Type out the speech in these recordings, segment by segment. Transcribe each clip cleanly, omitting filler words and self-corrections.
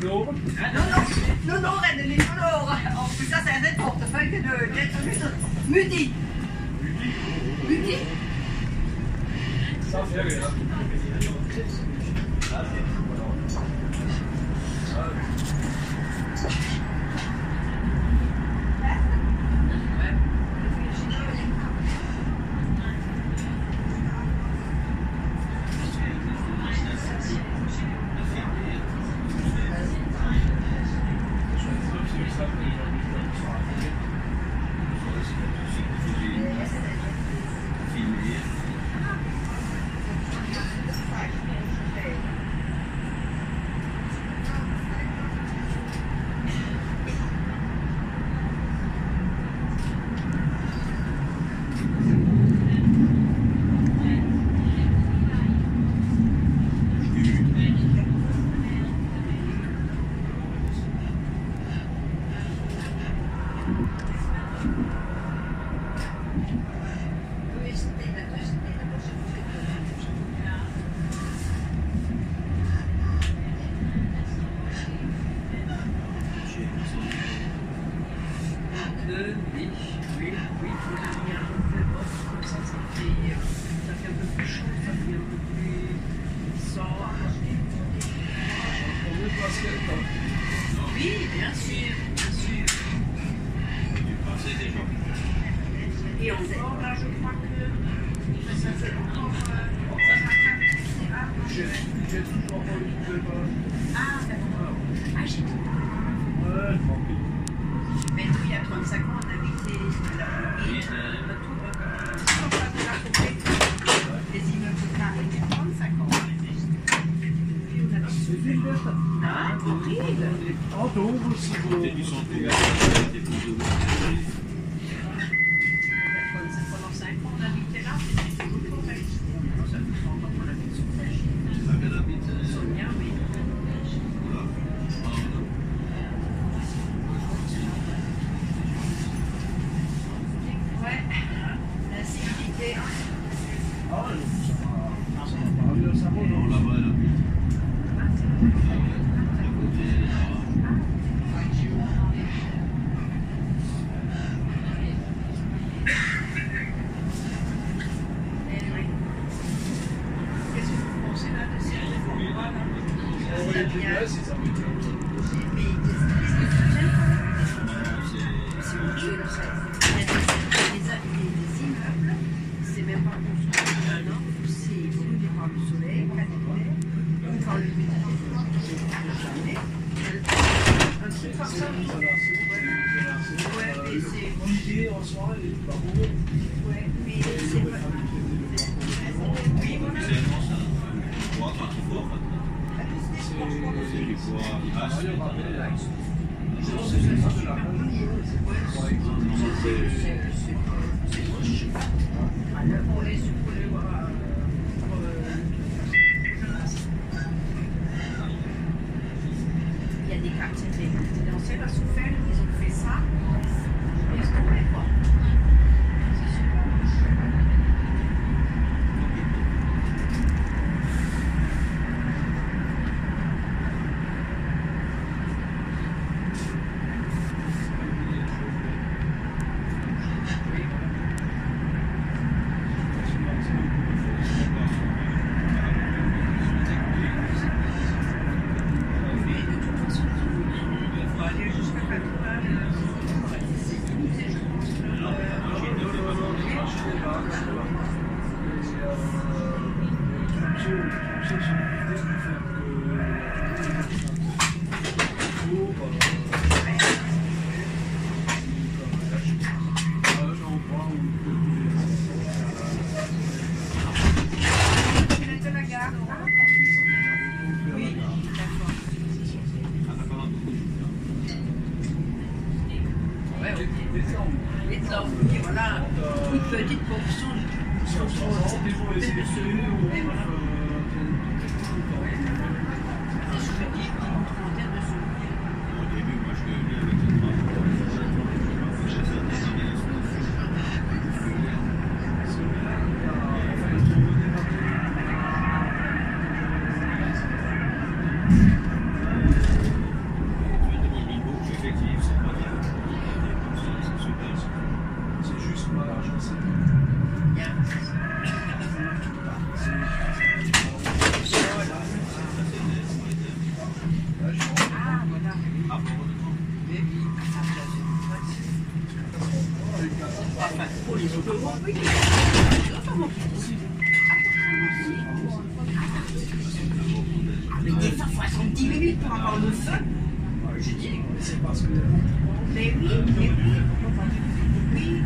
verloren? Non, red är lite förlorad. Och så säger det portföljen nu. Mudi. Mudi? Ça fait rien. Oui, bien sûr, bien sûr. Et encore, là, je crois que ça fait encore... J'ai toujours pas eu de Ah, d'accord. Ah, j'ai tout. Ouais, tranquille. Mais nous, il y a 35 ans, on habitait le tour en face de la forêt. Les immeubles carrés, il y a 35 ans. Puis on a souffert. Ah, horrible. En double, si vous... Pendant 5 ans, on habitait là, c'était toujours correct. Ça fait 30 ans qu'on habite sur Flèche. Sonia, oui. Ouais, l'incivilité. Ah, ça m'a parlé de ça, non, là-bas, là. Qu'est-ce que vous pensez là-dessus? C'est même pas construit un an, c'est brûlé par le soleil, ou par le jamais. Un truc comme ça. Ouais, mais c'est. L'idée en soi, elle est pas mauvaise. Ouais, mais c'est pas. Oui, voilà. On est sur il y a des quartiers résidentiels à Souffel, ils ont fait ça. Ils se trouvaient quoi. C'est super. Et voilà, une petite portion de Oui, avec des fois, il faut attendre 10 minutes pour avoir le feu. Je dis, C'est parce que. mais oui, mais oui. Oui,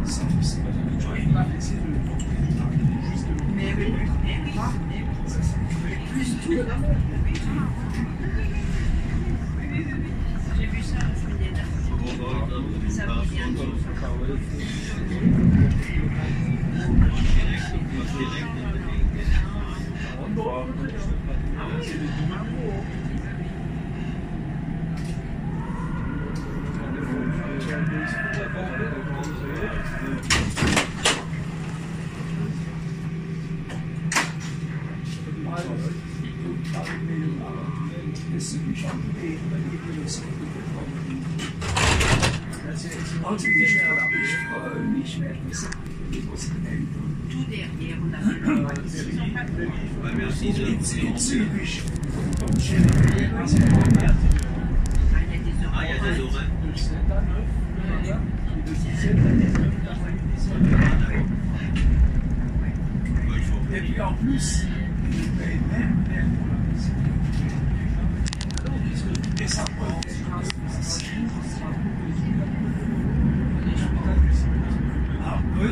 Ça, j'aurais pas essayé de juste de. Mais oui, Ça fait plus tout le monde. J'ai vu ça la semaine dernière. Ça vous vient de C'est des domaines gros. tout derrière. On a fait le droit. Ils n'ont pas de droit. Merci. Ah, il y a des Ah, il y a des oreilles. horaires. Et puis en plus, et ça prend. Ah, oui,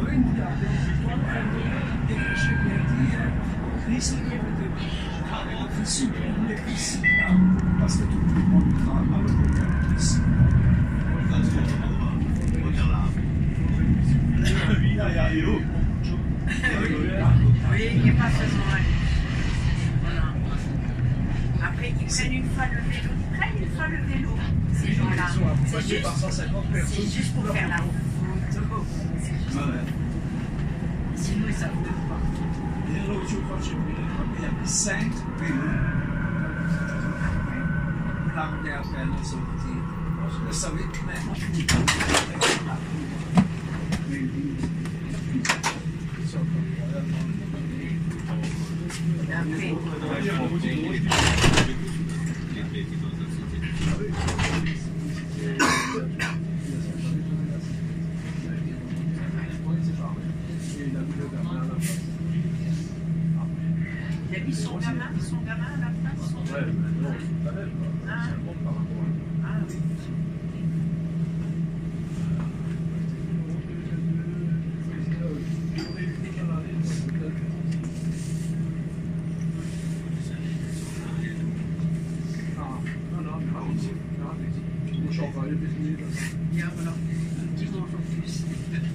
parce que tout le monde travaille. Oui, il n'y a pas seulement un. Voilà. Après, ils prennent une fois le vélo. Ces gens-là. C'est juste pour faire la photo. Sinon, ils savent pas. Et l'autre jour, quand j'ai pris il y avait 5 vélos. La regarde à la sortie. Je savais que Il a mis son gamin à la place. Ouais, non, c'est pas même. C'est un bon par rapport à. Ah oui. Ja, voilà. Dimanche en plus.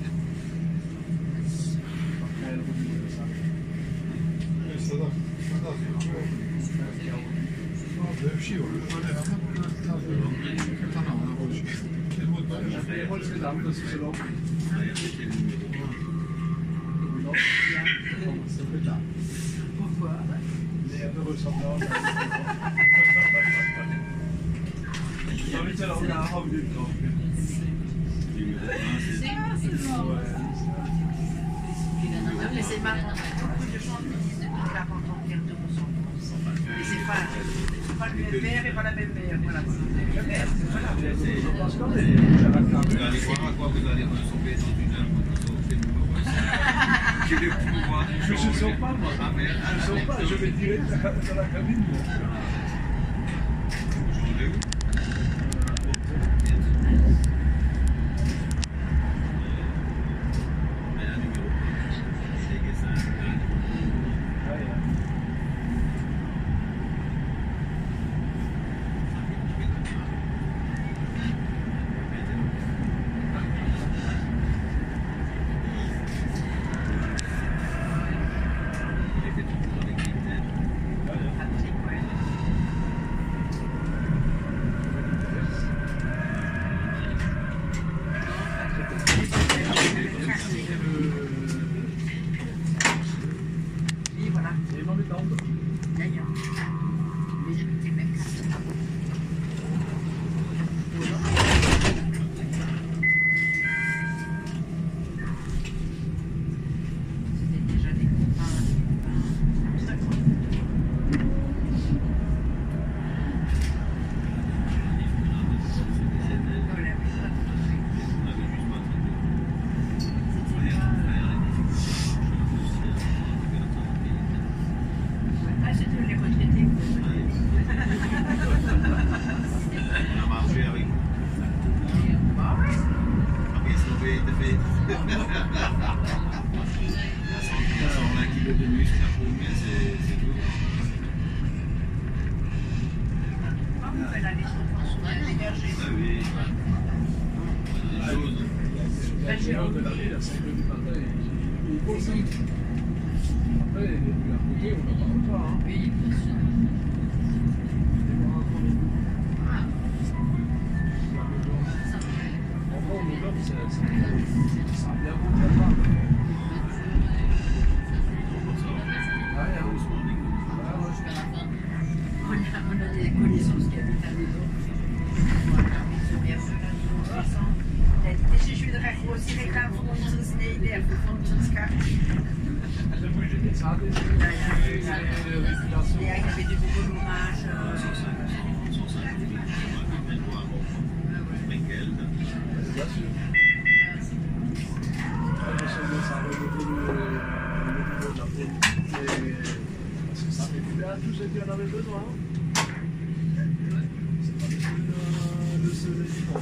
Pourquoi? Mais c'est marrant, beaucoup de gens me disent depuis 40 ans qu'ils retournent son France. Mais c'est pas le même père et pas la même mère. Voilà. Le père, voilà. Vous allez voir à quoi vous allez ressembler dans une heure quand vous faites le j'ai le pouvoir. Je ne sens pas, moi. Ah, mais, Je ne sens pas, je vais tirer dans la cabine. la maison pour héberger. Ah oui. Des choses. La géante de la ville, à 5h du matin, il pose. Après, les rues à côté, on n'en parle pas. Hein. Oui, bien sûr. Encore, le bloc, ça a bien beau de là-bas. On a des connaissances qui habitent à la maison. Ils sont bien sûr là. Deze is weer de grootste reclame voor onze snede, voor ons kaart. Dan moet je dit zaten. Ja, ik heb dit ook een hommage. Tout ce qu'il en avait besoin. C'est pas le seul équipement.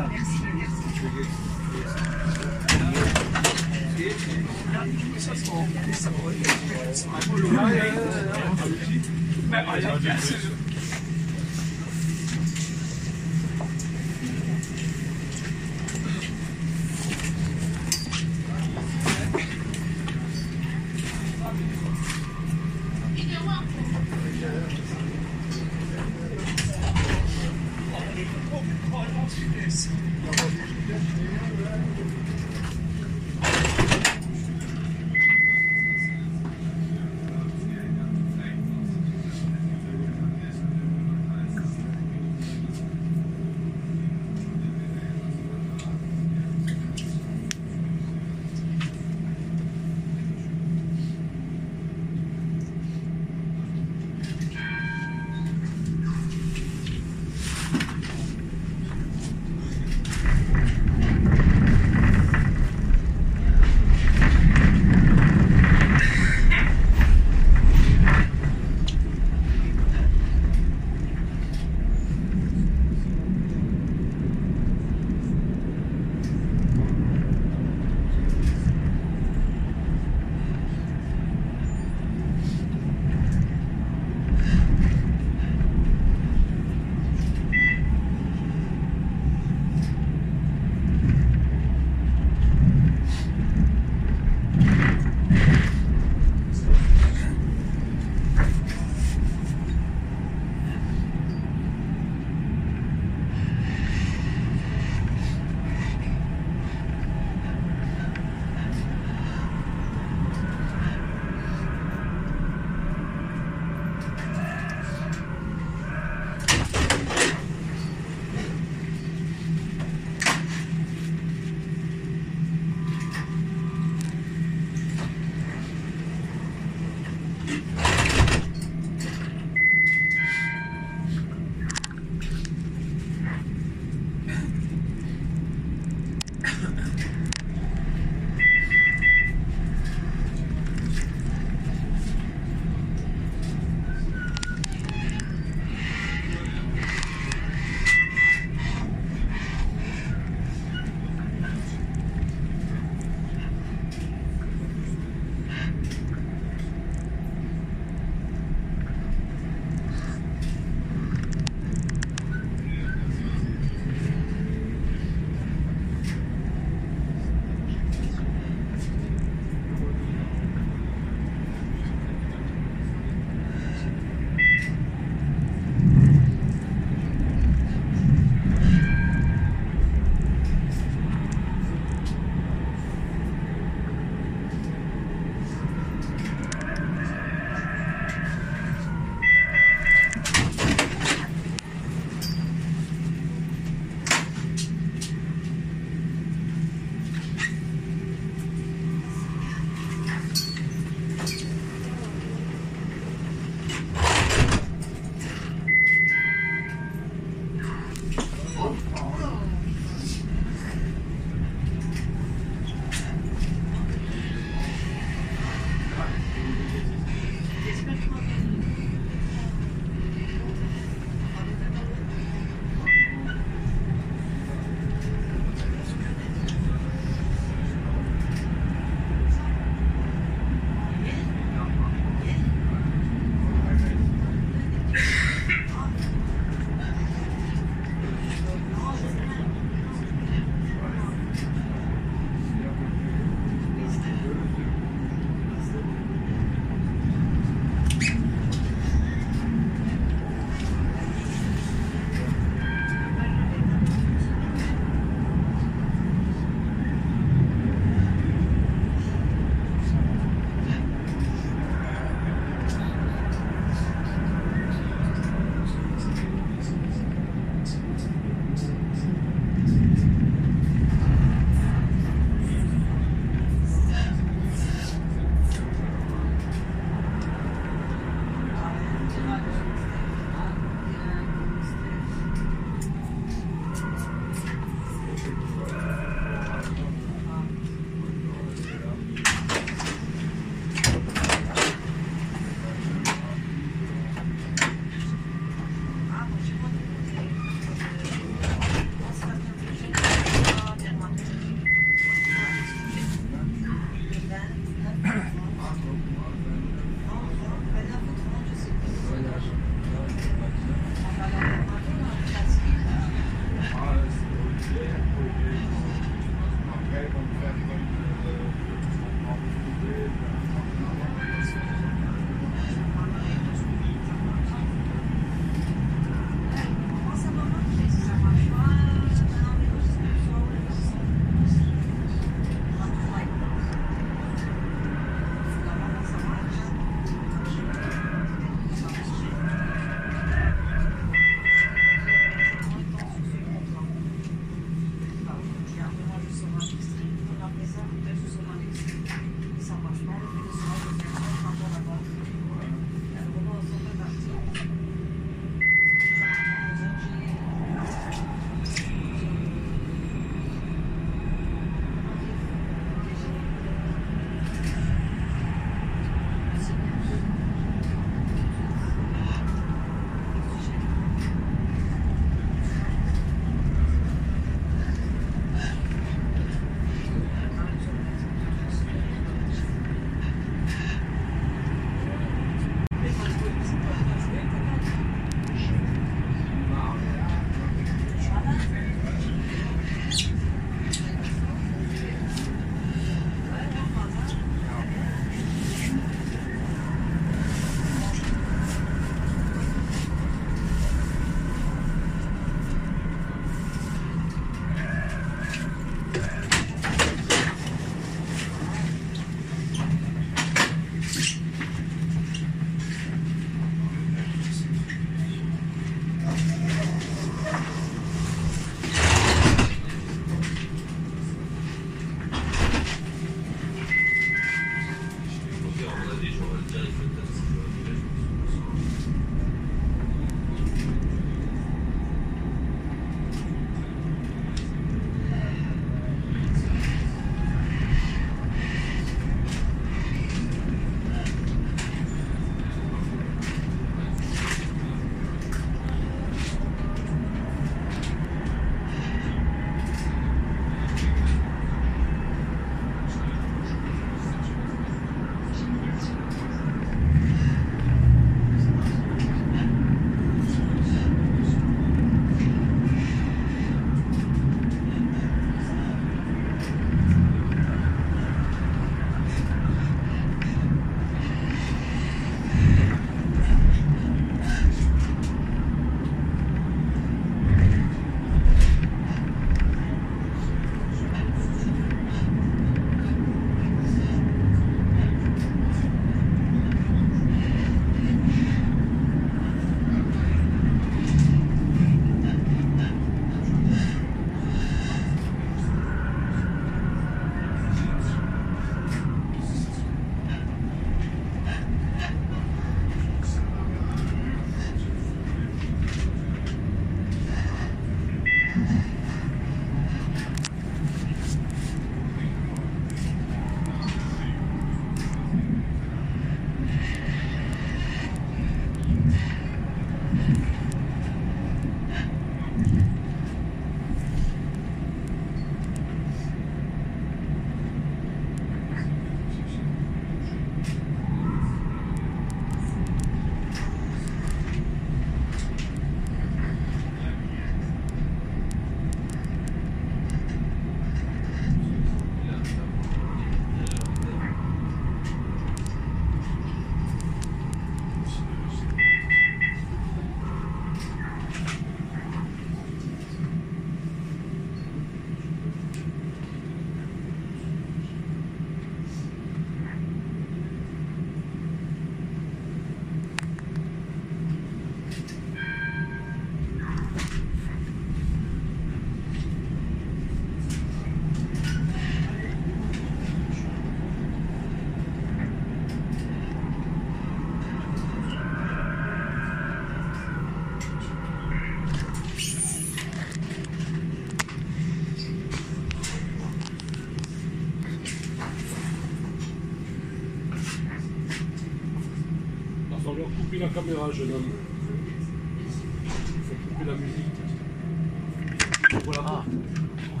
pris la caméra, jeune homme. Il faut couper la musique. Voilà. Ah, oui.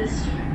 station.